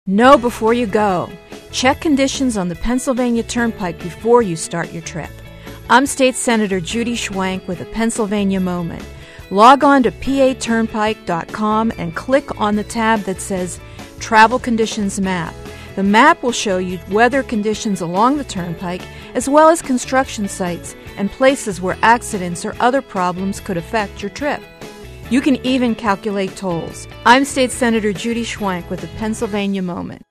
Know before you go. Check conditions on the Pennsylvania Turnpike before you start your trip. I'm State Senator Judy Schwank with a Pennsylvania Moment. Log on to paturnpike.com and click on the tab that says Travel Conditions Map. The map will show you weather conditions along the turnpike as well as construction sites and places where accidents or other problems could affect your trip. You can even calculate tolls. I'm State Senator Judy Schwank with a Pennsylvania Moment.